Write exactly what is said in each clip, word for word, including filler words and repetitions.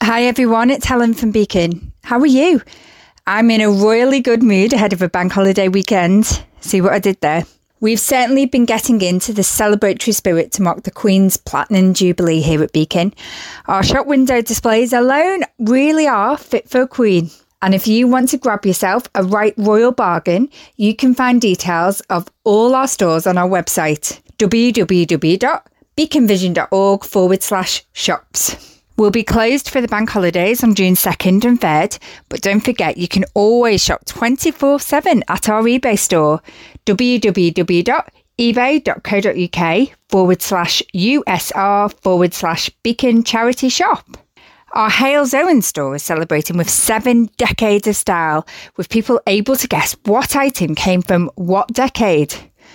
Hi everyone, it's Helen from Beacon. How are you? I'm in a royally good mood ahead of a bank holiday weekend. See what I did there? We've certainly been getting into the celebratory spirit to mark the Queen's Platinum Jubilee here at Beacon. Our shop window displays alone really are fit for a Queen. And if you want to grab yourself a right royal bargain, you can find details of all our stores on our website, www.beaconvision.org forward slash shops. We'll be closed for the bank holidays on June second and third, but don't forget you can always shop twenty-four seven at our eBay store, www.ebay.co.uk forward slash USR forward slash Beacon Charity Shop. Our Hales Owen store is celebrating with seven decades of style, with people able to guess what item came from what decade.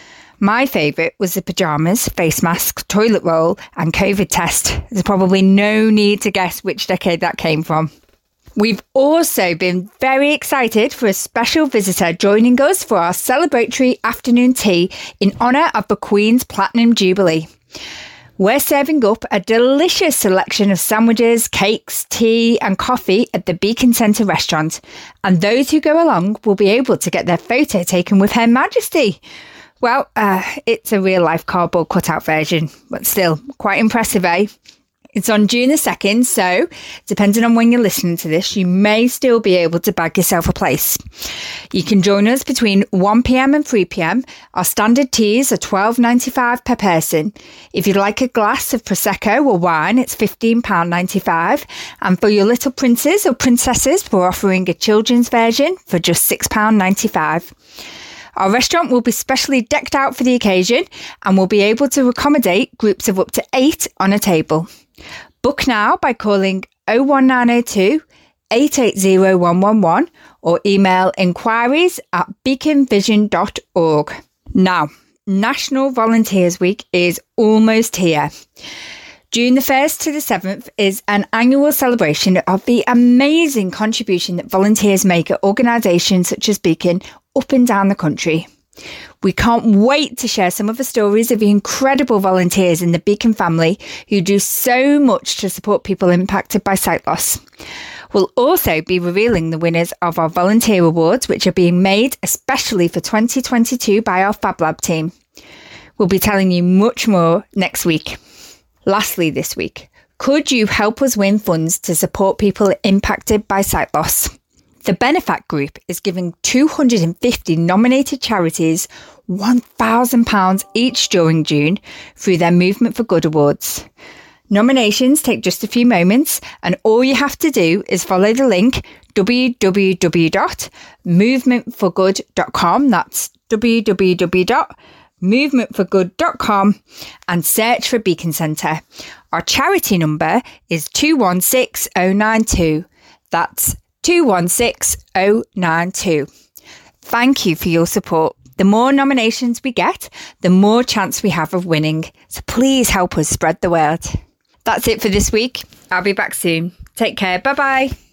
My favourite was the pyjamas, face mask, toilet roll and COVID test. There's probably no need to guess which decade that came from. We've also been very excited for a special visitor joining us for our celebratory afternoon tea in honour of the Queen's Platinum Jubilee. We're serving up a delicious selection of sandwiches, cakes, tea and coffee at the Beacon Centre restaurant, and those who go along will be able to get their photo taken with Her Majesty. Well, uh, it's a real-life cardboard cutout version, but still quite impressive, eh? It's on June the second, so depending on when you're listening to this, you may still be able to bag yourself a place. You can join us between one p.m. and three p.m. Our standard teas are twelve pounds ninety-five per person. If you'd like a glass of Prosecco or wine, it's fifteen pounds ninety-five. And for your little princes or princesses, we're offering a children's version for just six pounds ninety-five. Our restaurant will be specially decked out for the occasion and will be able to accommodate groups of up to eight on a table. Book now by calling oh one nine oh two, eight eight oh, one one one or email inquiries at beacon vision dot org. Now, National Volunteers Week is almost here. June the first to the seventh is an annual celebration of the amazing contribution that volunteers make at organisations such as Beacon up and down the country. We can't wait to share some of the stories of the incredible volunteers in the Beacon family who do so much to support people impacted by sight loss. We'll also be revealing the winners of our volunteer awards, which are being made especially for twenty twenty-two by our Fab Lab team. We'll be telling you much more next week. Lastly this week, could you help us win funds to support people impacted by sight loss? The Benefact Group is giving two hundred fifty nominated charities one thousand pounds each during June through their Movement for Good awards. Nominations take just a few moments and all you have to do is follow the link w w w dot movement for good dot com, that's w w w dot movement for good dot com, and search for Beacon Centre. Our charity number is two one six oh nine two, that's two one six oh nine two. Thank you for your support. The more nominations we get, the more chance we have of winning. So please help us spread the word. That's it for this week. I'll be back soon. Take care. Bye bye.